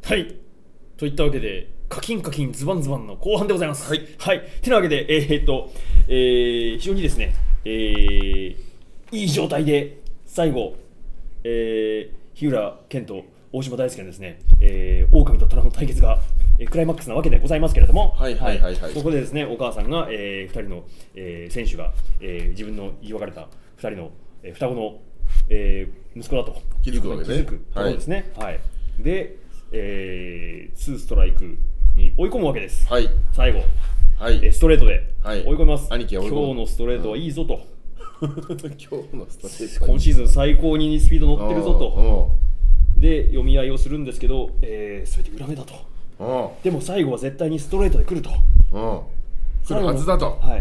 はい。といったわけで、カキンカキンズバンズバンの後半でございます。 はい。 はい。てなわけで、非常にですね、いい状態で最後、日浦健と大島大輔のですね、狼と虎の対決がクライマックスなわけでございますけれども、 はい。 ここでですね、お母さんが、2人の、選手が、自分の言い別れた2人の、双子の、息子だと気づくわけね。 気づくところですね。はい。で、2ストライクに追い込むわけです。 はい。 最後、 はい。 ストレートで追い込みます。 兄貴は追い込む。 今日のストレートはいいぞと。 今日のストレート。 今シーズン最高にスピード乗ってるぞと。で、読み合いをするんですけど、それで裏目だと。でも最後は絶対にストレートで来ると。 来るはずだと。 はい。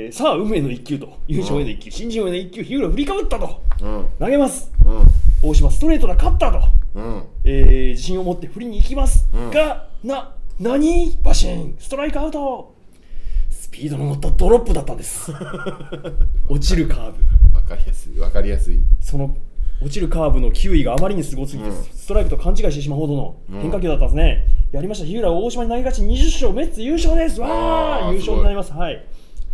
さあ、運命の一球と。優勝への一球。新人王への一球。日浦振りかぶったと。投げます。大島ストレートだ、勝ったと。自信を持って振りに行きます。何バシンストライクアウト。スピードの乗ったドロップだったんです。落ちるカーブ。 わかりやすい。 その落ちるカーブの球威があまりにすごすぎて、ストライクと勘違いしてしまうほどの変化球だったんですね。やりました。日浦大島に投げ勝ち20勝、メッツ優勝です。わー、優勝になります。はい。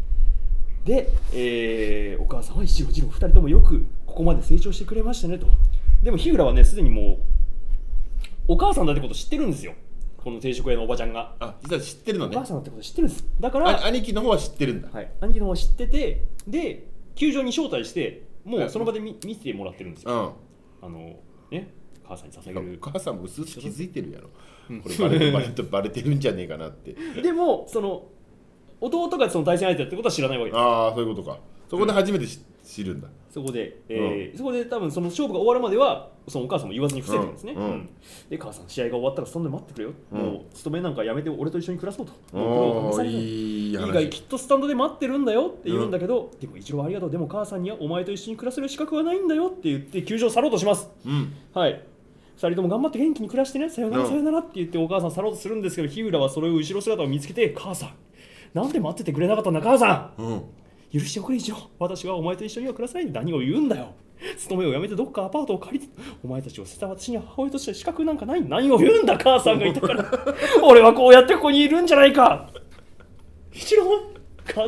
で、お母さんは一郎二郎2人ともよくここまで成長してくれましたねと。でも日浦はね、すでにもうお母さんだってこと知ってるんですよ。この定食屋のおばちゃんが。 実は知ってるのね。 お母さんだってこと知ってるんです。だから兄貴の方は知ってるんだ。 はい。兄貴の方は知ってて、で球場に招待してもうその場で見てもらってるんですよ。ね、母さんに捧げる。 お母さんも薄々気づいてるやろ。これバレてるんじゃねえかなって。 でもその弟がその対戦相手だってことは知らないわけです。 そういうことか。そこで初めて知るんだ。 そこで多分その勝負が終わるまではそのお母さんも言わずに伏せてるんですね。で、母さん試合が終わったらそんで待ってくれよ。もう勤めなんかやめて俺と一緒に暮らそうと。いいがきっとスタンドで待ってるんだよって言うんだけど、でも一郎ありがとう。でも母さんにはお前と一緒に暮らせる資格はないんだよって言って球場を去ろうとします。はい。2人とも頑張って元気に暮らしてね、さよならさよならって言ってお母さん去ろうとするんですけど、日浦はそれを後ろ姿を見つけて、母さんなんで待っててくれなかったんだ母さん、許しておくれ一応。私はお前と一緒には暮らさないで何を言うんだよ。勤めを辞めてどっかアパートを借りて、お前たちを捨てた私には母親として資格なんかない。何を言うんだ母さんがいたから俺はこうやってここにいるんじゃないか。一郎母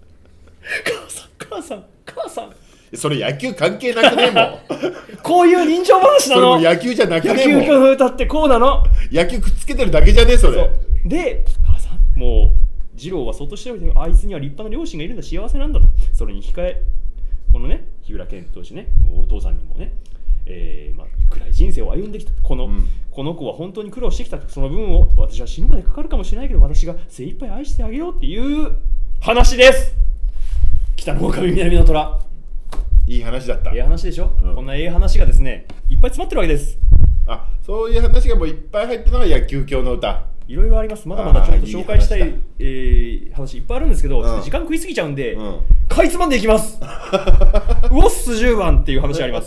さんそれ野球関係なくねもうこういう人情話なの。 それも野球じゃなくねもう野球の歌ってこうなの。 野球くっつけてるだけじゃねそれ。 で母さんもう次郎はそっとしておいて、あいつには立派な両親がいるんだ、幸せなんだと。それに控え、このね、日浦健投手ね、お父さんにもね、暗い人生を歩んできた。この子は本当に苦労してきた。その分を私は死ぬまでかかるかもしれないけど、私が精一杯愛してあげようっていう話です。北の狼南の虎。 いい話だった。 いい話でしょ、こんな話がですね、いっぱい詰まってるわけです。 そういう話がもういっぱい入ってるのが野球教の歌。 いろいろあります。まだまだちょっと紹介したい話いっぱいあるんですけど、時間食いすぎちゃうんで、かいつまんでいきます。ウォッス10番っていう話があります。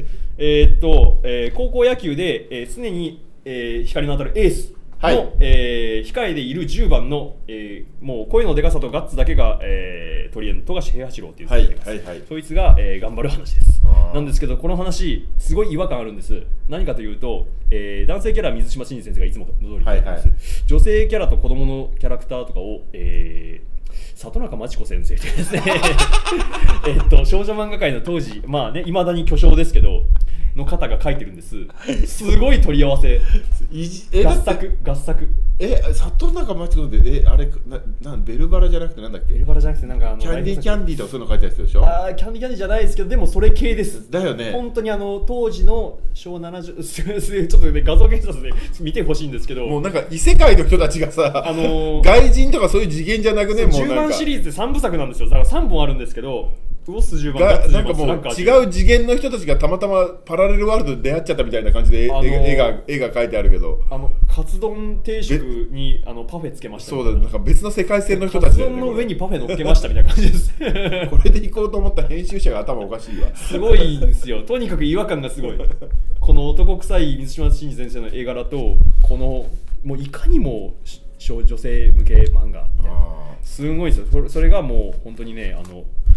高校野球で、常に、光の当たるエースの、控えでいる10番の、もう声のでかさとガッツだけが、取り柄の富樫平八郎っていう選手がいます。そいつが、頑張る話です。なんですけど、この話すごい違和感あるんです。何かというと、男性キャラは水島新司先生がいつもの通り言ってます。女性キャラと子供のキャラクターとかを、里中真知子先生というですね少女漫画界の当時いまだに巨匠ですけどの方が書いてるんです。すごい取り合わせ合作里中真知子であれベルバラじゃなくてなんだっけ。 ベルバラじゃなくてなんかキャンディーとかそういうの書いてあるでしょ。 キャンディーじゃないですけど、でもそれ系ですだよね。 本当に当時の昭和70ちょっとね画像検索で見てほしいんですけど、 もうなんか異世界の人たちがさ、外人とかそういう次元じゃなくね、もう 10番シリーズで3部作なんですよ。だから3本あるんですけど、ウォス10番がなんかもう違う次元の人たちがたまたまパラレルワールドで出会っちゃったみたいな感じで絵が描いてあるけど、 カツ丼定食にパフェつけました。 そうだ、なんか別の世界線の人たちだよね。 カツ丼の上にパフェ乗っけましたみたいな感じですこれで行こうと思った編集者が頭おかしいわ。 すごいんですよ。とにかく違和感がすごい。この男臭い水島新司先生の絵柄と、このもういかにも女性向け漫画みたいな、すごいですよ。それがもう本当にね、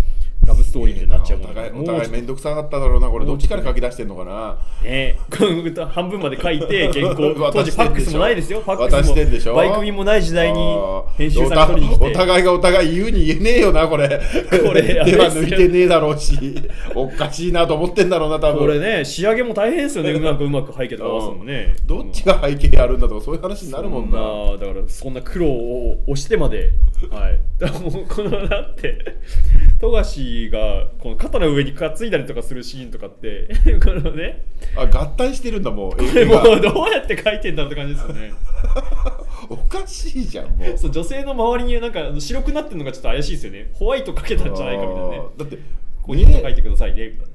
ラブストーリーみたいになっちゃうもん。 お互い面倒くさかっただろうなこれ。どっちから書き出してんのかな。 半分まで書いて原稿当時ファックスもないですよ。ファック渡してんでしょ。 スもバイク便もない時代に編集さんが取りに来て、 お互いがお互い言うに言えねえよなこれ。手は抜いてねえだろうし、おかしいなと思ってんだろうな多分。 これね、仕上げも大変ですよね。うまく背景とか合わすのもね。 どっちが背景やるんだとかそういう話になるもんな。 だからそんな苦労を押してまで、はい。だからもうこのだって富樫がこの肩の上に担いだりとかするシーンとかってこのね、 合体してるんだもう。 これもうどうやって書いてんだろうって感じですよね。 おかしいじゃんもう。 そう、女性の周りになんか白くなってるのがちょっと怪しいですよね。ホワイトかけたんじゃないかみたいなね。 だってここに書いてくださいねみたいな。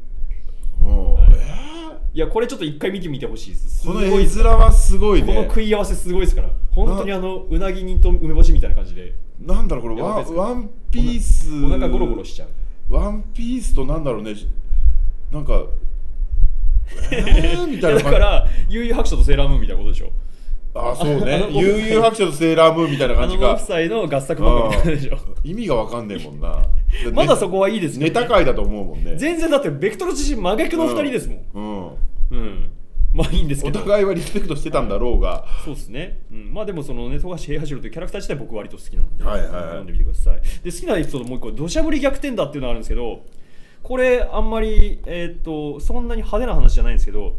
いやこれちょっと一回見てみてほしいです。 この絵面はすごいね。 この食い合わせすごいですから。本当にうなぎ煮と梅干しみたいな感じで。 なんだろうこれワンピース。 お腹ゴロゴロしちゃう。 ワンピースとなんだろうね。なんかみたいな。 だから悠々白書とセーラームーンみたいなことでしょ。 あ、そうね。悠々白書とセーラームーンみたいな感じか。 夫妻の合作漫画みたいなでしょ。 意味がわかんねえもんな。 まだそこはいいですね。ネタ界だと思うもんね。 全然だってベクトル自身真逆の2人ですもん。まあいいんですけど、 お互いはリスペクトしてたんだろうが、 そうですね。まあでもそのね、富樫平八郎というキャラクター自体僕割と好きなので、読んでみてください。で好きなエピソードもう一個、土砂降り逆転だっていうのがあるんですけど、これあんまりそんなに派手な話じゃないんですけど、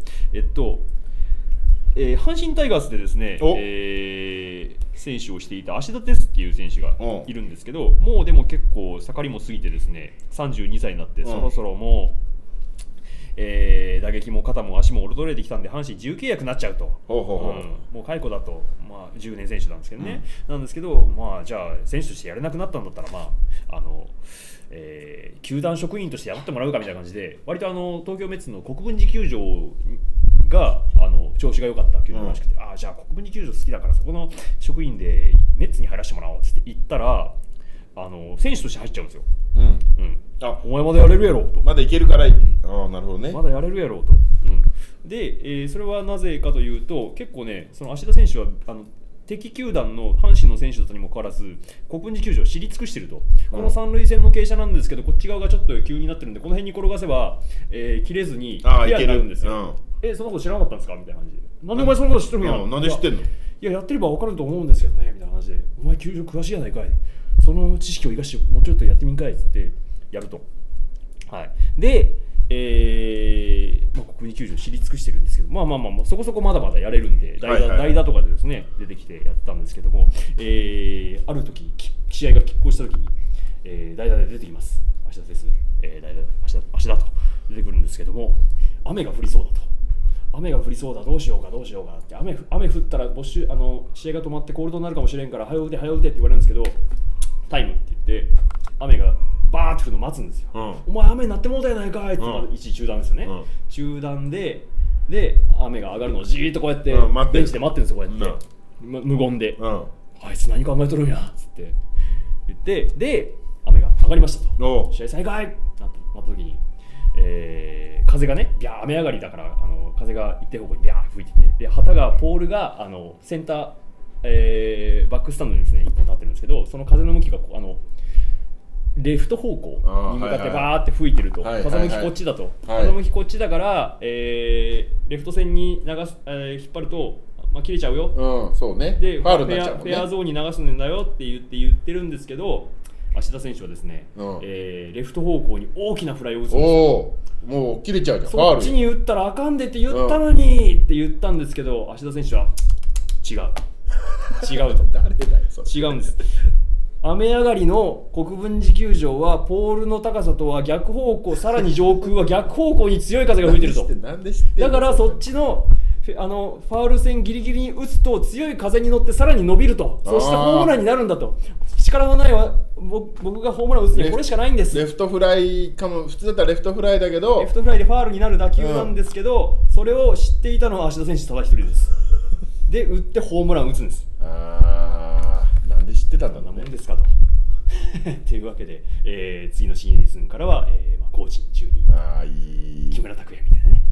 阪神タイガースでですね、選手をしていた芦田哲っていう選手がいるんですけど、もうでも結構盛りも過ぎてですね、32歳になってそろそろもう、打撃も肩も足も衰えてきたんで阪神自由契約になっちゃうと、もう解雇だと、まあ、10年選手なんですけどね、なんですけど、まあ、じゃあ選手としてやれなくなったんだったら、まあ球団職員として雇ってもらうかみたいな感じで、割と東京メッツの国分寺球場が調子が良かった球場らしくて、じゃあ国分寺球場好きだからそこの職員でメッツに入らせてもらおうって言ったら、選手として入っちゃうんですよ。お前まだやれるやろと。 まだいけるから、なるほどね。 まだやれるやろと。で、それはなぜかというと、結構ね、その芦田選手は敵球団の阪神の選手だったにもかかわらず国分寺球場を知り尽くしていると、この三塁線の傾斜なんですけど、こっち側がちょっと急になってるんで、この辺に転がせば、切れずにクリアになるんですよ。そんなこと知らなかったんですかみたいな感じで、なんでお前そんなこと知ってるんやん、 なんで知ってんの。 いや、やってれば分かると思うんですけどねみたいな話で、お前球場詳しいやないかい、その知識を生かしてもうちょっとやってみんかいってやると。で、国分寺球場を知り尽くしてるんですけど、まあそこそこまだまだやれるんで、代打とかでですね出てきてやったんですけども、ある時試合が拮抗した時に、代打で出てきます。芦田です、代打芦田と出てくるんですけども、雨が降りそうだと。雨が降りそうだ、どうしようかって、雨降ったら試合が止まってコールドになるかもしれんから、早打てって言われるんですけど、タイムって言って雨がバーって降るの待つんですよ。お前雨になってもうたやないかいって、一時中断ですよね。中断で雨が上がるのをじーっとこうやってベンチで待ってるんですよ、こうやって、無言で、あいつ何考えとるんやっつって言って、で雨が上がりましたと、試合再開ってなった時に、風がね、ビャー雨上がりだから風が一定方向にビャー吹いてて、で旗がポールがセンター、バックスタンドにですね1本立ってるんですけど、その風の向きがレフト方向に向かってバーって吹いてると、風向きこっちだと、風向きこっちだから、レフト線に引っ張ると、切れちゃうよ、 そうね、 でフェアゾーンに流すんだよって言ってるんですけど、芦田選手はですね、レフト方向に大きなフライを打つんですよ。 もう切れちゃうじゃん。 そっちに打ったらあかんでって言ったのにって言ったんですけど、芦田選手は違うと違うんです。雨上がりの国分寺球場はポールの高さとは逆方向、さらに上空は逆方向に強い風が吹いてると。だからそっちのファウル線ギリギリに打つと強い風に乗ってさらに伸びると、そしてホームランになるんだと。力のない僕がホームランを打つにはこれしかないんです。 レフトフライかも、普通だったらレフトフライだけど、 レフトフライでファウルになる打球なんですけど、それを知っていたのは芦田選手ただ一人です。で打ってホームランを打つんです。 なんで知ってたんだろうね。 そんなもんですかとというわけで、次のシーズンからは、コーチに就任、木村拓哉みたいなね。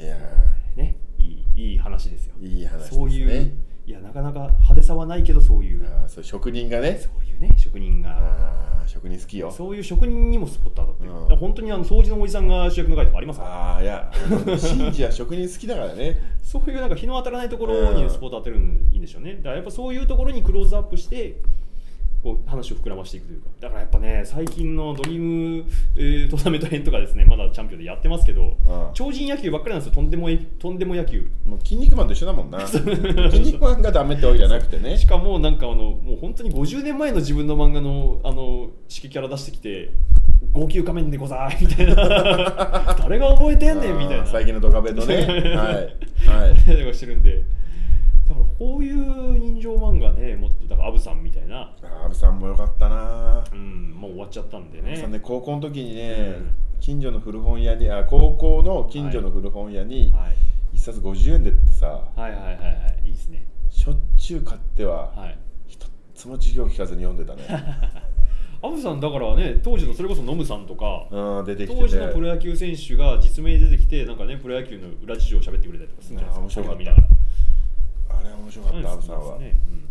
いい話ですよ。 いい話ですね。 そういう、いやなかなか派手さはないけど、そういう職人がね、 そういうね、職人が職人好きよ。 そういう職人にもスポット当たってる、だから本当に掃除のおじさんが主役の回とかありますから。 ああ、いやシンジは職人好きだからね。 そういうなんか日の当たらないところにスポット当てるのいいんでしょうね。だからやっぱそういうところにクローズアップしてこう話を膨らましていくというか。だからやっぱね、最近のドリーム、トーナメント編とかですね、まだチャンピオンでやってますけど、超人野球ばっかりなんですよ。とんでも野球。 もう筋肉マンと一緒だもんな。筋肉マンがダメってわけじゃなくてね。 しかもなんかもう本当に50年前の自分の漫画の指揮キャラ出してきて、号泣仮面でございみたいな誰が覚えてんねんみたいな、 最近のドカベンのねはいはいしてるんで。だからこういう人情漫画ね、もっとだからアブさんみたいな。 アブさんもよかったな。 もう終わっちゃったんでね。 アブさんね、高校の時にね、近所の古本屋に高校の近所の古本屋に一冊50円でってさ、 はいはいはいはい、いいですね。 しょっちゅう買っては一つも授業聞かずに読んでたね。 アブさんだからね、当時のそれこそノムさんとか、 出てきてて、 当時のプロ野球選手が実名で出てきて、なんかね、プロ野球の裏事情を喋ってくれたりとかするんじゃないですか。 面白かった。 見ながらあれは面白かった、アブさんは。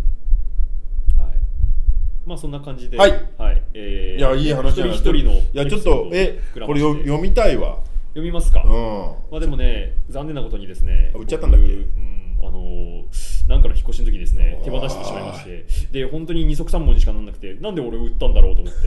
まあそんな感じで、 はい。 いや、いい話だな。 一人の。 いや、ちょっと、これ読みたいわ。 読みますか。まあでもね、残念なことにですね。 売っちゃったんだっけ。 なんかの引っ越しの時ですね、手放してしまいまして、で本当に二足三文にしかなんなくて、なんで俺売ったんだろうと思って。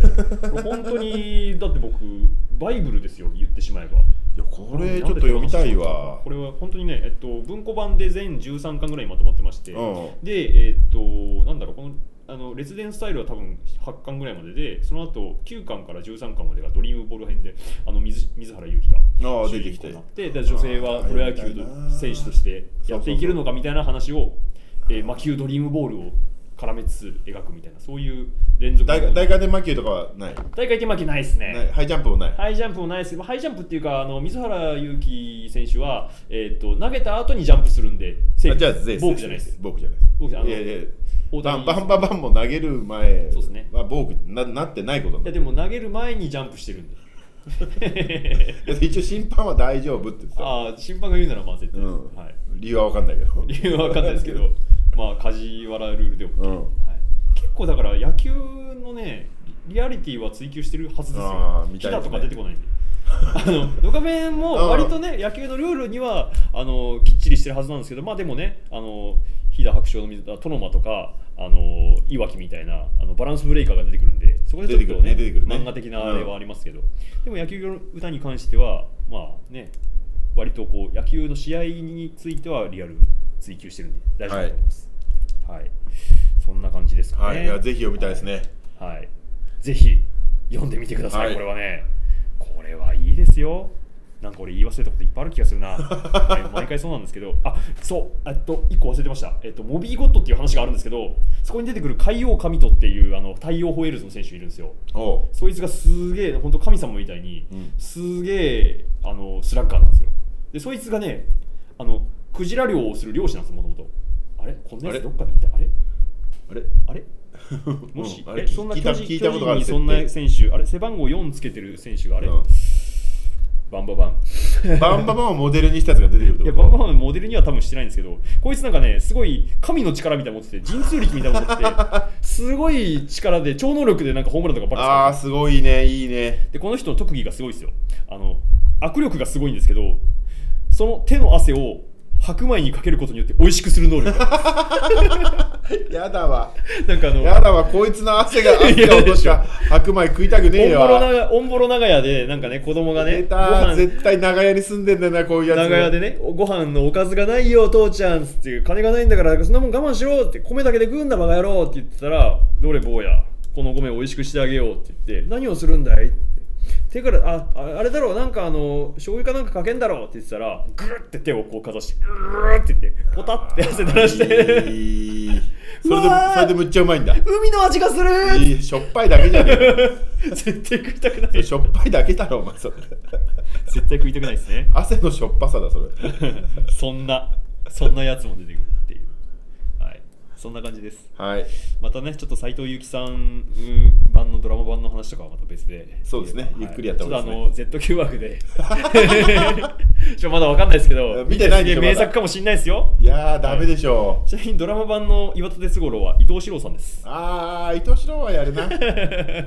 本当にだって僕バイブルですよ、言ってしまえば。いや、これちょっと読みたいわ。 これは本当にね、文庫版で全13巻ぐらいまとまってまして、でなんだろう、この列伝スタイルは多分8巻ぐらいまでで、その後9巻から13巻までがドリームボール編で、水原勇気が出てきて、 で女性はプロ野球の選手としてやっていけるのかみたいな話を、魔球ドリームボールを絡めつつ描くみたいな、そういう連続。 大回転魔球とかはない。 大回転魔球ないですね。 ハイジャンプもない。 ハイジャンプもないですけど、ハイジャンプっていうか水原勇気選手は投げた後にジャンプするんで、 じゃあボークじゃないです。 ボークじゃないです。バンバンも投げる前はボークなってないこと。 いやでも投げる前にジャンプしてるんで。 一応審判は大丈夫って言ってた。 ああ、審判が言うならまあ絶対、 理由は分かんないけど。 理由は分かんないですけど、まあ梶原ルールで OK、結構だから野球のねリアリティは追求してるはずですよ。ヒダとか出てこないんで。ドカベンも割とね野球のルールにはきっちりしてるはずなんですけど、まあでもね飛騨白鳥の水田トノマとかいわきみたいなバランスブレイカーが出てくるんで、そこでちょっとね漫画的なあれはありますけど、でも野球の歌に関してはまあね割とこう野球の試合についてはリアル追求してるんで大丈夫だと思います。はい、そんな感じですかね。 いやぜひ読みたいですね。 はい、ぜひ読んでみてください。これはね、これはいいですよ。なんか俺言い忘れたこといっぱいある気がするな。毎回そうなんですけど、そう1個忘れてました。モビーゴッドっていう話があるんですけど、そこに出てくる海王神人っていう太陽ホエールズの選手いるんですよ。そいつがすげえ本当神様みたいに、すげえスラッガーなんですよ。でそいつがねクジラ漁をする漁師なんです、もともと。あれこんなやつどっかでいた。あれもしそんな聞いたことがある。 そんな選手、背番号4つけてる選手がバンババンをモデルにしたやつが出てくるってこと。 いやバンババンをモデルには多分してないんですけど、こいつなんかねすごい神の力みたいなの持ってて、神通力みたいなの持っててすごい力で超能力でなんかホームランとかバックすごいね、いいね。 でこの人の特技がすごいですよ。握力がすごいんですけど、その手の汗を白米にかけることによって美味しくする能力やだわ。 なんかやだわ、こいつの汗が落とした白米食いたくねえわ。 オンボロ長屋でなんかね、子供がね絶対長屋に住んでんだよな、こういうやつ。 長屋でね、ご飯のおかずがないよ父ちゃんつって、金がないんだからそんなもん我慢しろって、米だけで食うんだバカ野郎って言ってたら、どれ坊やこの米を美味しくしてあげようって言って、何をするんだいって手からあれだろう、なんか醤油かなんかかけんだろうって言ってたら、グーって手をこうかざして、グーって言ってポタって汗垂らしてそれでむっちゃうまいんだ。 海の味がする。 しょっぱいだけじゃねえ絶対食いたくない。 しょっぱいだけだろお前それ。 絶対食いたくないですね。 汗のしょっぱさだそれ。 そんなやつも出てくるっていう。そんな感じです。またね、ちょっと斉藤由貴さん版のドラマ版の話とかはまた別で。 そうですね、ゆっくりやった方がいいですね。 ちょっとZ 級枠でまだわかんないですけど、 見てないでしょ。 名作かもしれないですよ。 いやーダメでしょう。 ちなみにドラマ版の岩田哲五郎は伊藤四郎さんです。 伊藤四郎はやるな。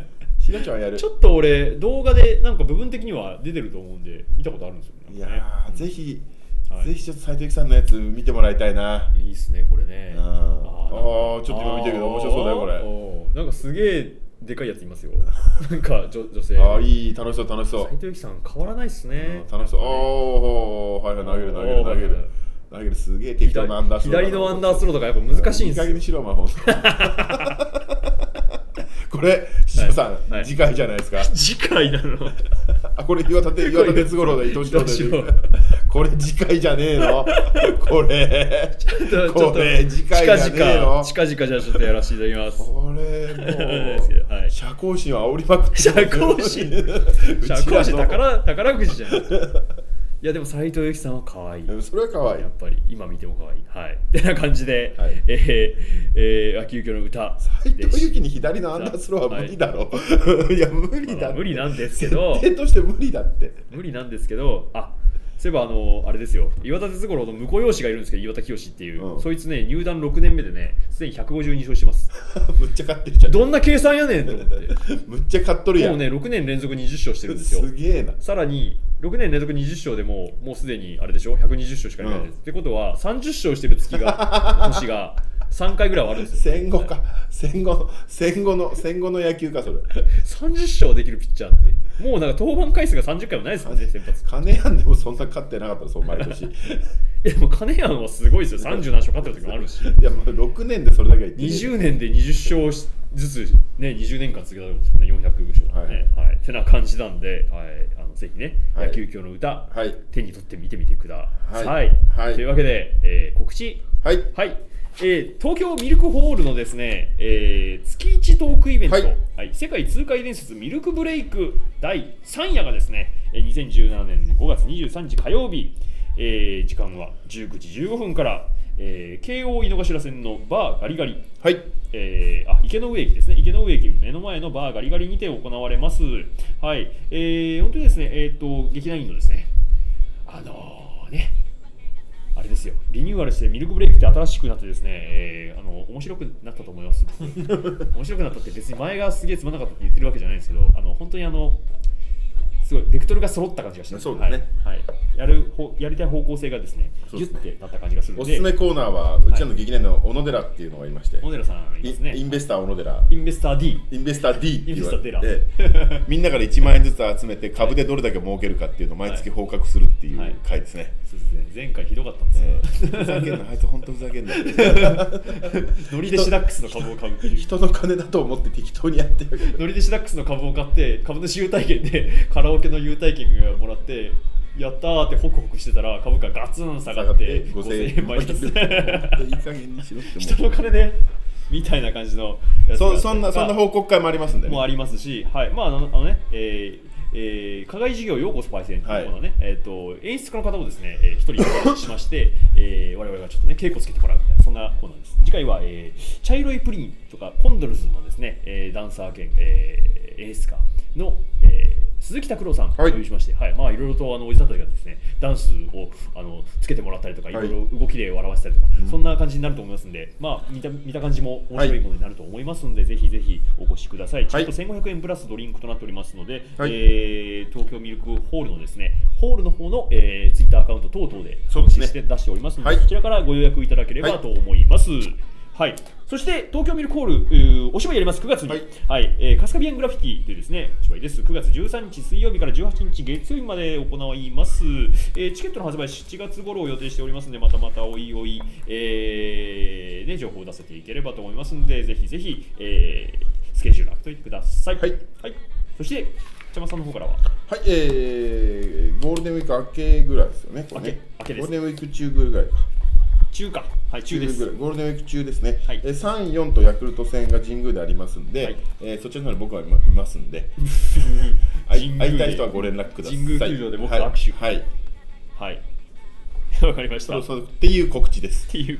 しがちゃんやる。 ちょっと俺動画でなんか部分的には出てると思うんで見たことあるんですよね。 いやー、ぜひちょっと斉藤由貴さんのやつ見てもらいたいな。 いいっすねこれね。 ああ、ちょっと今見てるけど面白そうだよこれ。 なんかすげえでかいやついますよ。なんか女性。 ああ、いい、楽しそう斉藤由貴さん変わらないっすね。 楽しそう。おお、はいはい、投げる、すげえ適当なアンダースロー。 左のアンダースローとかやっぱ難しいんですよ。 いい加減にしろお前ほんと。これ、師匠さん、次回じゃないですか。 次回なの。 あ、これ岩田哲五郎で伊藤四郎で。これ次回じゃねえの。これ次回じゃねえの。 近々じゃあちょっとやらせていただきます。 これもう社交心は煽りまくって。 社交心宝くじじゃん。いやでも斉藤由貴さんは可愛い。 それは可愛い。 やっぱり今見ても可愛い。はい。ってな感じで、秋幸の歌。 斉藤由貴に左のアンダースローは無理だろ。いや無理だ。 無理なんですけど。 設定として無理だって。 無理なんですけど、そういえばあれですよ。岩田哲五郎の婿養子がいるんですけど、岩田清っていう、そいつね入団6年目でねすでに152勝してます。 むっちゃ勝ってるじゃん。 どんな計算やねんと思って。 むっちゃ勝っとるやん。 もうね6年連続20勝してるんですよ。 すげえな。 さらに6年連続20勝でもうすでにあれでしょ120勝しかいないです、ってことは30勝してる年が3回ぐらいはあるんですよ。 戦後か、戦後の野球かそれ。 30勝できるピッチャーってもうなんか登板回数が30回もないですもんね。先発金谷でもそんな勝ってなかったらそう毎年。 でも金谷はすごいですよ。30何勝勝ってる時もあるし。いやもう6年でそれだけは言って 20年で20勝ずつね20年間続けたんですもんね。400勝ね。はいってな感じなんで、ぜひね野球協の歌手に取って見てみてください。というわけで告知。東京ミルクホールのですね、月1トークイベント、世界痛快伝説ミルクブレイク第3夜がですね、2017年5月23日火曜日、時間は19時15分から、京王井の頭線のバーガリガリ、池の上駅ですね、池の上駅目の前のバーガリガリにて行われます。本当にですね、劇団員のですね、あれですよ、リニューアルしてミルクブレイクって新しくなってですね、面白くなったと思います。面白くなったって別に前がすげえつまんなかったって言ってるわけじゃないんですけど、本当にすごいベクトルが揃った感じがして、 そうですね。 やりたい方向性がですね、ギュッてなった感じがするので、 おすすめコーナーはうちらの劇団の小野寺っていうのがいまして、 小野寺さんいますね。 インベスター小野寺、 インベスター D、 インベスター D って言われて、 みんなから1万円ずつ集めて株でどれだけ儲けるかっていうのを毎月報告するっていう回ですね。 そうですね。前回ひどかったんですよ。 ふざけんな、あいつ本当ふざけんな。 ノリでシダックスの株を買うっていう。 人の金だと思って適当にやってる。 ノリでシダックスの株を買って株主優待券でカラオケの優待券がもらって。やったーってホクホクしてたら株価ガツン下がって5000円マイナス。いい加減にしろって人の金でみたいな感じのやつがそんな報告会もありますんでね。 もありますし、課外事業ようこそパイセンというのね、演出家の方をですね一人しまして、我々がちょっとね稽古つけてもらうみたいなそんなコーナーです。次回は茶色いプリンとかコンドルズのですねダンサー兼演出家の鈴木拓郎さんをお呼びしまして、いろいろとおじさんたちがですねダンスをつけてもらったりとかいろいろ動きで笑わせたりとか、そんな感じになると思いますので、見た感じも面白いものになると思いますので、ぜひぜひお越しください。ちょっと1500円プラスドリンクとなっておりますので、東京ミルクホールのですねホールの方のツイッターアカウント等々で告知して出しておりますので、そちらからご予約いただければと思います。そして東京ミルクホールお芝居やります9月に、カスカビアングラフィティというですねお芝居です。9月13日水曜日から18日月曜日まで行います。チケットの発売7月頃を予定しておりますので、またおいおい、情報を出せていければと思いますので、ぜひぜひ、スケジュール開けておいてください。そして茶間さんの方からはゴールデンウィーク明けぐらいですよね。 明けです。 ゴールデンウィーク中ぐらいか。 中です。 ゴールデンウィーク中ですね。3、4とヤクルト戦が神宮でありますんで、そちらの方に僕はいますんで、会いたい人はご連絡ください。 神宮球場で僕と握手。わかりました。 っていう告知です。 了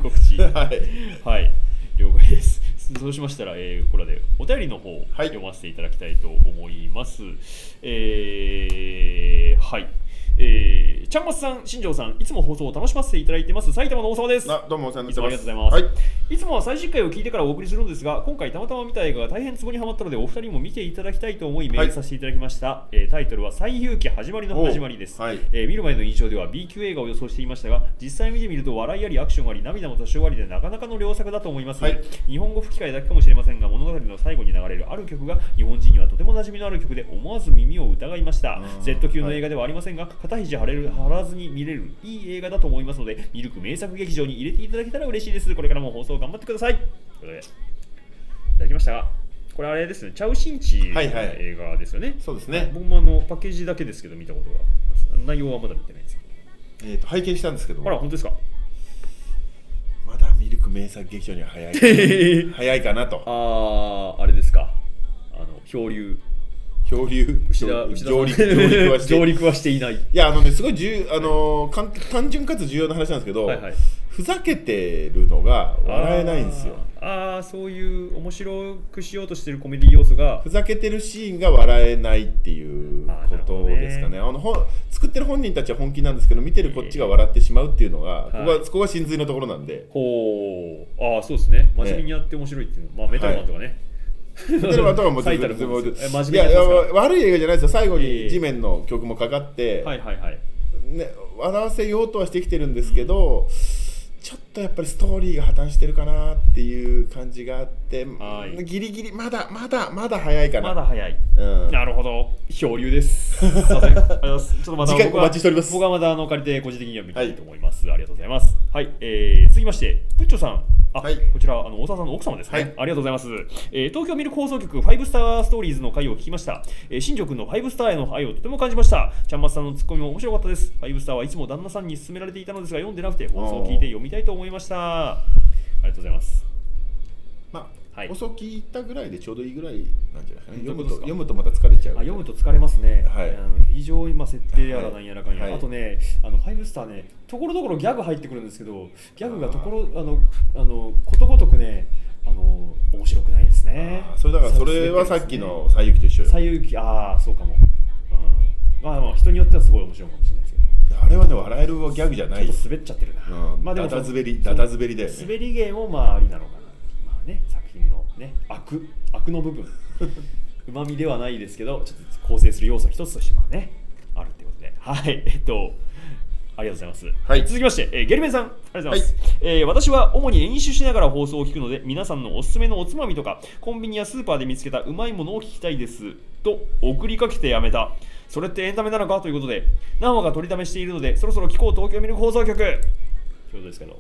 解です。そうしましたら、これでお便りの方を読ませていただきたいと思います。 ちゃんまつさん、新庄さん、いつも放送を楽しませていただいてます。埼玉の大沢です。 どうもお世話になってます。 いつもありがとうございます。はい、いつもは最新回を聞いてからお送りするんですが、今回たまたま見た映画が大変ツボにはまったので、お二人も見ていただきたいと思いメールさせていただきました。タイトルは最勇気始まりの始まりです。見る前の印象では B 級映画を予想していましたが、実際見てみると笑いありアクションあり涙も多少ありでなかなかの良作だと思います。日本語吹き替えだけかもしれませんが、物語の最後に流れるある曲が日本人にはとても馴染みのある曲で思わず耳を疑いました。Z 級の映画ではありませんが、肩肘張らずに見れるいい映画だと思いますので、ミルク名作劇場に入れていただけたら嬉しいです。これからも放送頑張ってください。ということでいただきましたが、これあれですね、チャウ・シンチの映画ですよね。 そうですね。 僕もパッケージだけですけど見たことがあります。内容はまだ見てないですけど、拝見したんですけども、 あら、本当ですか。 まだミルク名作劇場には早い早いかなと。 あれですか、漂流上陸はしていない。 いやすごい単純かつ重要な話なんですけど、ふざけてるのが笑えないんですよ。 そういう面白くしようとしてるコメディ要素が、 ふざけてるシーンが笑えないっていうことですかね。作ってる本人たちは本気なんですけど、見てるこっちが笑ってしまうっていうのが、ここが真髄のところなんで。 そうですね。真面目にやって面白いっていうの、メタルマンとかね。 メタルマンとかも悪い映画じゃないですよ。最後に地面の曲もかかって、笑わせようとはしてきてるんですけど、ちょっとやっぱりストーリーが破綻してるかなっていう感じがあって、ギリギリまだ早いかな。 まだ早い。なるほど。漂流です。すいません。ちょっとまた次回お待ちしております。 僕はまた借りて個人的には見たいと思います。ありがとうございます。はい。続きましてプッチョさん。こちら大沢さんの奥様ですね。ありがとうございます。東京ミルク放送局5スターストーリーズの回を聞きました。新庄君の5スターへの愛をとても感じました。ちゃんまつさんのツッコミも面白かったです。5スターはいつも旦那さんに勧められていたのですが、読んでなくて放送を聞いて読みたいと思いました。ありがとうございます。 放送聞いたぐらいでちょうどいいぐらいなんじゃないですかね。読むとまた疲れちゃう。 読むと疲れますね。非常に設定やらなんやらかんや。あとね、5スターね、ところどころギャグ入ってくるんですけど、ギャグがことごとくね、面白くないですね。 それはさっきの西遊記と一緒よ。 西遊記、そうかも。人によってはすごい面白いかもしれないですけど。 あれはね、笑えるギャグじゃない。 ちょっと滑っちゃってるな。 ダタ滑りだよね。 滑り芸もありなのかな。作品のね、悪の部分、うまみではないですけど、ちょっと構成する要素一つとしてあるってことで、ありがとうございます。続きまして、ゲルメンさん、ありがとうございます。私は主に演習しながら放送を聞くので、皆さんのおすすめのおつまみとか、コンビニやスーパーで見つけたうまいものを聞きたいですと送りかけてやめた。それってエンタメなのかということで、何話か取りためしているので、そろそろ聞こう東京ミルク放送局ということですけど。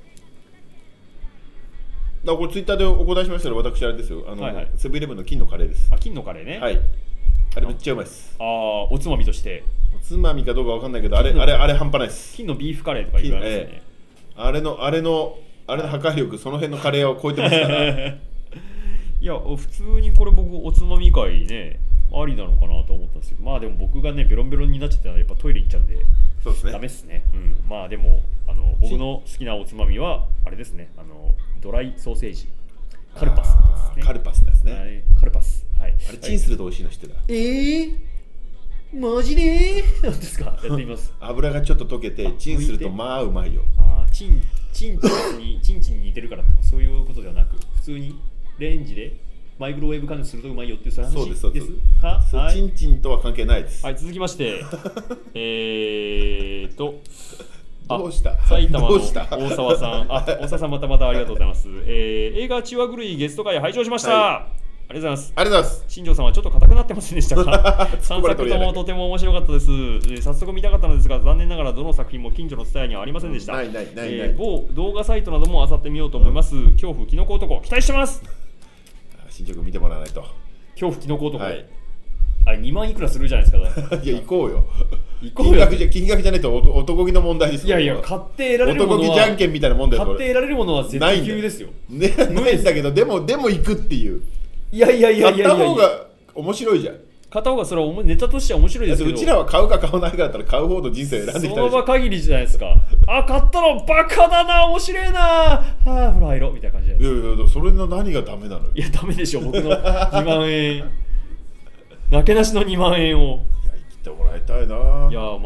これツイッターでお答えしましたら、私あれですよ、セブンイレブンの金のカレーです。 金のカレーね。 あれめっちゃうまいです。 おつまみとして。 おつまみかどうかわかんないけど、あれ半端ないです。 金のビーフカレーとか言われますよね。 あれの破壊力、その辺のカレーを超えてますから。 いや、普通にこれ僕おつまみ会ね、ありなのかなと思ったんですけど、でも僕がね、ベロンベロンになっちゃってやっぱトイレ行っちゃうんで、 そうですね。 ダメっすね。でも僕の好きなおつまみはあれですね。ドライソーセージ、カルパスですね。 カルパスですね。 カルパス。あれチンすると美味しいの知ってた？ マジで？なんですか？やってみます。 油がちょっと溶けてチンするとうまいよ。 チンに似てるからとかそういうことではなく、普通にレンジでマイクロウェーブ加熱するとうまいよっていう話ですか？ チンチンとは関係ないです。 続きましてどうした埼玉の大沢さん。大沢さんまたありがとうございます。映画チワ狂いゲスト会拝聴しました。ありがとうございます。新庄さんはちょっと硬くなってませんでしたか？3作ともとても面白かったです。早速見たかったのですが、残念ながらどの作品も近所の伝えにはありませんでした。某動画サイトなども漁ってみようと思います。恐怖キノコ男期待してます。 新庄君見てもらわないと。 恐怖キノコ男、あれ2万いくらするじゃないですか。 いや、行こうよ。金額じゃないと男気の問題ですよ。 いや、買って得られるものは男気じゃんけんみたいなもんだよ。 買って得られるものは絶級ですよ。 ないんだけど、でも行くっていう。 いや買った方が面白いじゃん。 買った方がそれはネタとしては面白いですけど、 うちらは買うか買わないかだったら買う方の人生を選んできた。 その場限りじゃないですか。買ったのバカだな、面白いな、風呂入ろみたいな感じじゃないですか。 いやそれの何がダメなのよ。 いや、ダメでしょ、僕の2万円なけなしの2万円を。 いや、生きてもらいたいな。 いや、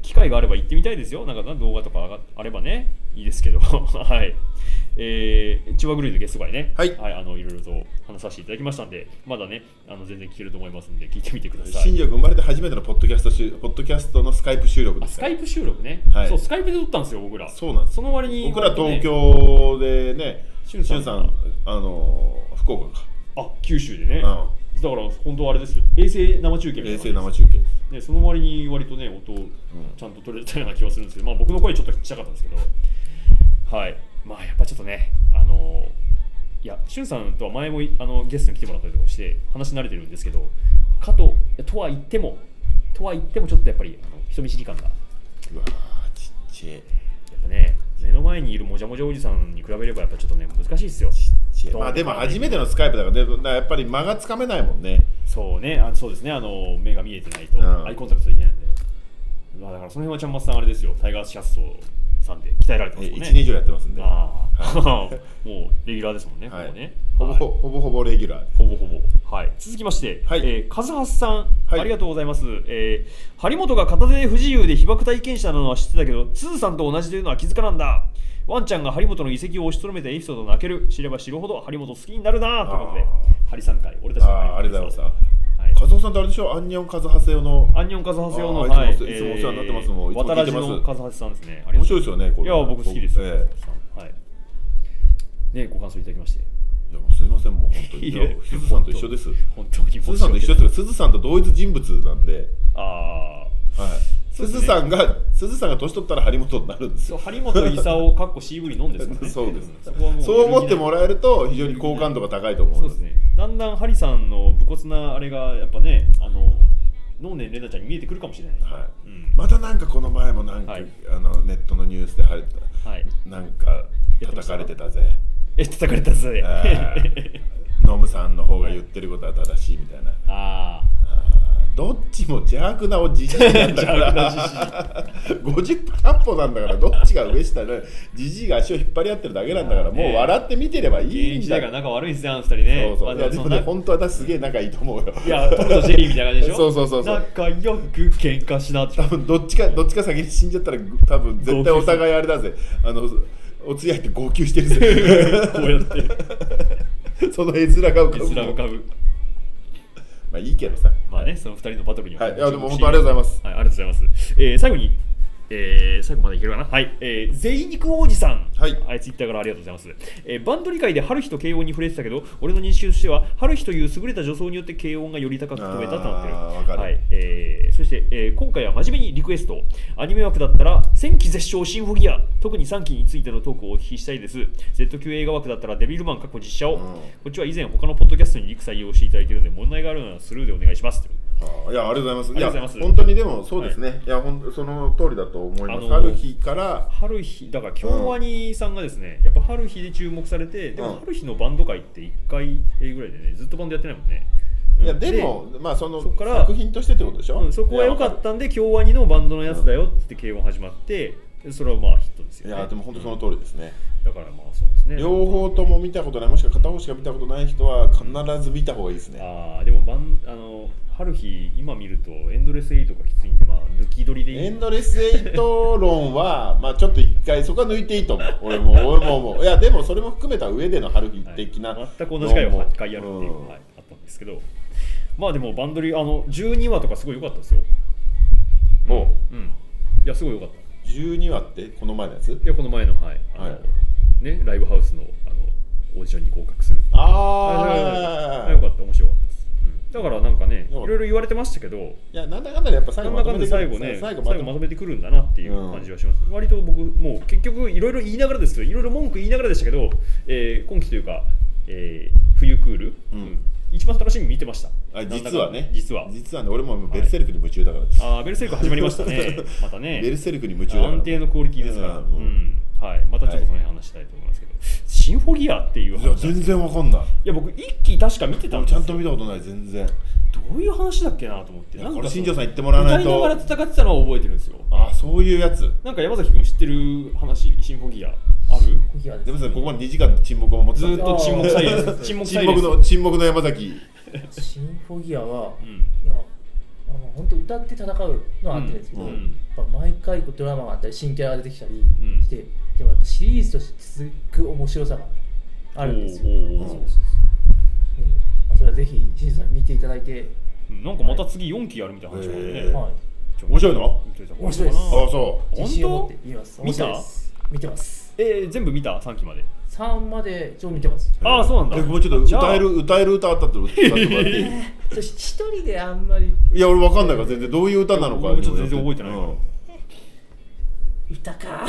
機会があれば行ってみたいですよ。なんか動画とかあればねいいですけどはい。千葉グルーのゲスト会ね、はい、いろいろと話させていただきましたんで、まだね全然聞けると思いますんで聞いてみてください。 新庄君生まれて初めてのポッドキャストのスカイプ収録です。 スカイプ収録ね、はい、そうスカイプで撮ったんですよ僕ら。 そうなんです。 その割に僕ら東京でね、しゅんさん福岡か、 九州でね、だから本当はあれですよ、衛星生中継みたいな。 衛星生中継ですね、その割に割とね音をちゃんと取れたような気はするんですけど、僕の声ちょっとちっちゃかったんですけど、はい、やっぱちょっとねいやしゅんさんとは前もゲストに来てもらったりとかして話慣れてるんですけど、とは言ってもちょっとやっぱり人見知り感が、 うわちっちゃい、やっぱね目の前にいるもじゃもじゃおじさんに比べればやっぱちょっとね難しいですよ。 でも初めてのスカイプだから、ね、やっぱり間がつかめないもんね。 そうね、そうですね、目が見えてないとアイコンタクトできないので、だからその辺はちゃんまつさんあれですよ、タイガースキャストさんで鍛えられてますもんね。 1年以上やってますんで、 もうレギュラーですもんね、 はい、 ね、 ほぼレギュラーです。 ほぼ、はい。続きまして、はい、カズハスさん、はい、ありがとうございます。張本が片手で不自由で被爆体験者なのは知ってたけど、すずさんと同じというのは気づかなんだ。ワンちゃんが張本の遺跡を押しとどめたエピソードを泣ける。知れば知るほど張本好きになるなということで、ハリさん会、俺たちのありがとうございます。カズハさんってあれでしょ、アンニョンカズハセヨの。 アンニョンカズハセヨの、 はい、いつもお世話になってますもん。いつも聞いてます。 渡らじのカズハセさんですね。 面白いですよね、これ。 いや、僕好きですよ。はい。ね、ご感想いただきまして。 いや、もうすいません、もう本当に。すずさんと一緒です。 本当に。 すずさんと一緒です。すずさんと同一人物なんで。はい。すずさんが年取ったら張本になるんですよ。 張本勲かっこ渋りのんですからね。 そうです。そう思ってもらえると非常に好感度が高いと思う。 そうですね。だんだんハリさんの武骨なあれがやっぱね、能年玲奈ちゃんに見えてくるかもしれない。 はい。またなんかこの前もなんかネットのニュースでなんか叩かれてたぜ。 叩かれたぜ。 ノムさんの方が言ってることは正しいみたいな。どっちも邪悪なおじじいなんだから50歩なんだから、どっちが上下でじじいが足を引っ張り合ってるだけなんだから、もう笑って見てればいいんだ。 現役時代が仲悪いんですよ、2人ね。 そう。いやでもね、本当は私すげえ仲いいと思うよ。 いや、トムとジェリーみたいな感じでしょ。 そう。 仲良く喧嘩しなって。 多分どっちか先に死んじゃったら、多分絶対お互いあれだぜ。お通夜って号泣してるぜ。 こうやってその絵面が浮かぶ。まあいいけどさ。 まあね、その2人のバトルには。 はい、いやでも本当ありがとうございます。 はい、ありがとうございます。最後に、最後までいけるかな。はい、贅肉王子さん。はい、ツイッターからありがとうございました。バンド理解で春日と軽音に触れてたけど、俺の認識としては春日という優れた助走によって軽音がより高く飛べたとなってる。はい、そして、今回は真面目にリクエスト。アニメ枠だったら戦記絶唱シンフォギア、特に3期についてのトークをお聞きしたいです。Z 級映画枠だったらデビルマン過去実写を。こっちは以前他のポッドキャストにリク採用していただいているので、問題があるのはスルーでお願いします。 いや、ありがとうございます。いや、本当にでもそうですね。いや、その通りだと思います。春日からだから京アニさんがですね、やっぱ春日で注目されて、でも春日のバンド界って1回ぐらいでね、ずっとバンドやってないもんね。 いやでもまあその作品としてってことでしょ。 そこは良かったんで、京アニのバンドのやつだよって軽音始まって、それはまあヒットですよね。 いやでも本当その通りですね。 だからまあそうですね。 両方とも見たことない、もしくは片方しか見たことない人は必ず見た方がいいですね。 でも春日今見るとエンドレス8がきついんで、まあ抜き取りでいい。 エンドレス8論はまあちょっと一回そこは抜いていいと思う。俺も思う。いやでもそれも含めた上での春日的な、 全く同じ回を8回やるっていうのがあったんですけど、まあでもバンドリ12話とかすごい良かったですよ。いやすごい良かった。 12話ってこの前のやつ？いやこの前のねライブハウスのオーディションに合格する。良かった、面白かったです。だからなんかね、いろいろ言われてましたけど、いやなんだかんだやっぱ最後まとめて最後まとめてくるんだなっていう感じはします。割と僕もう結局いろいろ言いながらですけど、いろいろ文句言いながらでしたけど、今期というか冬クール。一番楽しみに見てました。 実はね、俺もベルセルクに夢中だから。 ベルセルク始まりましたね。またね。 ベルセルクに夢中だから。 安定のクオリティですから。はい、またちょっとその辺話したいと思いますけど、シンフォギアっていう話。 全然わかんない。いや僕一期確か見てたんですよ。 ちゃんと見たことない、全然。 どういう話だっけなと思って。 これ新庄さん言ってもらわないと。 歌いながら戦ってたのは覚えてるんですよ。 そういうやつ。 なんか山崎君知ってる話、シンフォギアある？ でもさ、ここまで2時間の沈黙を持ってた。 ずっと沈黙サイレンス。 沈黙の山崎。 シンフォギアは、 本当歌って戦うのはあってるんですけど、毎回ドラマがあったり新キャラが出てきたりして、でもやっぱシリーズとして続く面白さがあるんですよ。それはぜひ新さん見ていただいて、 なんかまた次4期やるみたいな話もあるね。 面白いの？ 面白いです。 あ、そう。 自信を持って言います。 見た？ 見てます。 全部見た？3期まで。 3まで一応見てます。 ああ、そうなんだ。 もうちょっと歌える歌あったって歌ってもらっていい？ 一人であんまり。 いや、俺わかんないから全然どういう歌なのか。 俺ちょっと全然覚えてない。 歌か。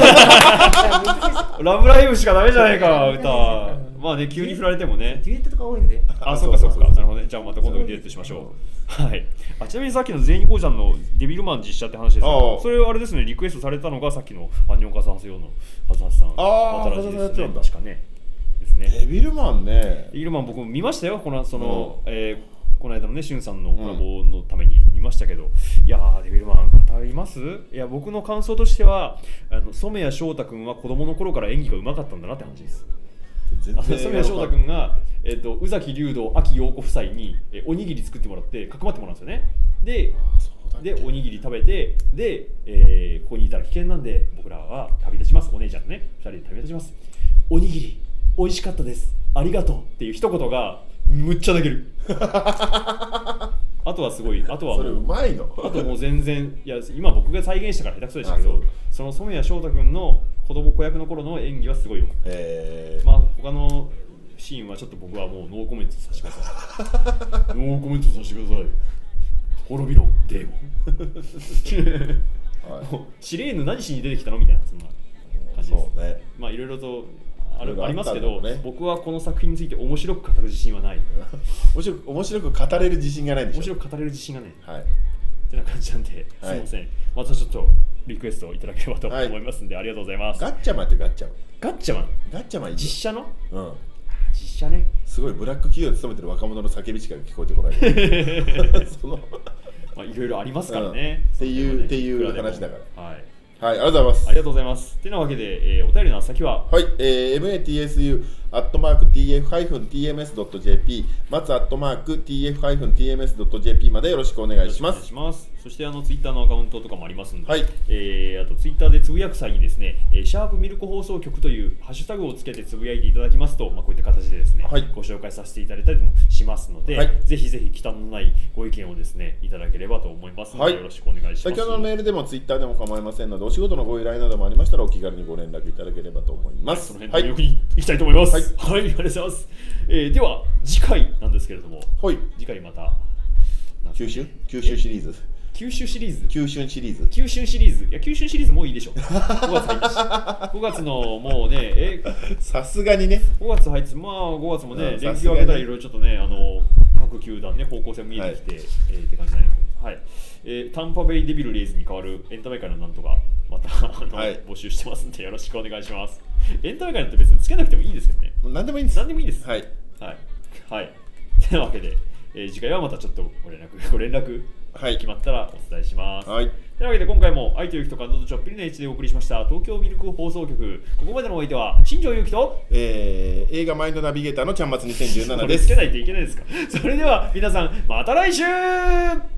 ラブライブしかダメじゃないか、歌。まあね、急に振られてもね。 デュエットとか多いんで。 あ、そうかそうか。なるほどね。じゃあまた今度デュエットしましょう。はい。ちなみにさっきの全員こうちゃんのデビルマン実写って話ですけど、それはあれですね、リクエストされたのがさっきのアンニョンカサハセヨのカズハシさん。 新しいですね。 確かね。ですね。 デビルマンね。 デビルマン僕も見ましたよ。このこの間のね、しゅんさんのコラボのために見ましたけど、いやー、デビルマン語ります？いや、僕の感想としては、染谷翔太君は子供の頃から演技がうまかったんだなって話です。染谷翔太君が、宇崎竜童、秋陽子夫妻におにぎり作ってもらってかくまってもらうんですよね。でおにぎり食べて、で、ここにいたら危険なんで僕らは旅立ちます。お姉ちゃんとね、2人で旅立ちます。おにぎり美味しかったです、ありがとうっていう一言がむっちゃ泣ける。あとはすごい、あとはもう、 それうまいの？ あともう全然、いや今僕が再現したから下手くそでしたけど、その染谷翔太君の子役の頃の演技はすごいよ。まあ他のシーンはちょっと僕はもうノーコメントさせてください。ノーコメントさせてください。滅びろデーモン。シレーヌ何しに出てきたのみたいなそんな感じです。そうね。まあいろいろとありますけど、僕はこの作品について面白く語る自信はない。 面白く語れる自信がないんでしょ。 面白く語れる自信がない。 はい。 ってな感じなんで、すみません。またちょっとリクエストをいただければと思いますんで、ありがとうございます。 ガッチャマンってガッチャマン。 ガッチャマン。実写の？ うん。 実写ね。 すごいブラック企業で勤めてる若者の叫びしか聞こえてこない。 まあいろいろありますからね。 っていう話だから。 はい。 はい、ありがとうございます。 ありがとうございます。てなわけで、お便りの先は、 はい、matsu@tf-tms.jp、matsu@tf-tms.jp までよろしくお願いします。 そしてツイッターのアカウントとかもありますので、はい、あとツイッターでつぶやく際にですね、シャープミルク放送局というハッシュタグをつけてつぶやいていただきますと、こういった形でですね、はい、ご紹介させていただいたりもしますので、はい、ぜひぜひ忌憚のないご意見をですね、いただければと思いますので、はい、よろしくお願いします。 先ほどのメールでもツイッターでも構いませんので、お仕事のご依頼などもありましたらお気軽にご連絡いただければと思います。 その辺でよくいきたいと思います。はい、ありがとうございます。では次回なんですけれども、 はい、 次回また九州シリーズ。 九春シリーズ。いや、九春シリーズもういいでしょ。5月入ったし。5月のもうね、 さすがにね。 5月入って、まあ5月もね、連休明けたらいろいろちょっとね、各球団ね、方向性見えてきて、って感じになります。はい。タンパベイデビルレイズに代わるエンタメ界のなんとか、また募集してますんで、よろしくお願いします。エンタメ界なんて別につけなくてもいいですけどね。 何でもいいです。 何でもいいです。 はい。 はい。というわけで、次回はまたちょっとご連絡決まったらお伝えします。はい。というわけで今回も愛と勇気と感動とちょっぴりのエッジでお送りしました東京ミルク放送局。ここまでのお相手は新庄勇気と、 映画マインドナビゲーターのちゃんまつ2017です。 つけないといけないですか。それでは皆さんまた来週。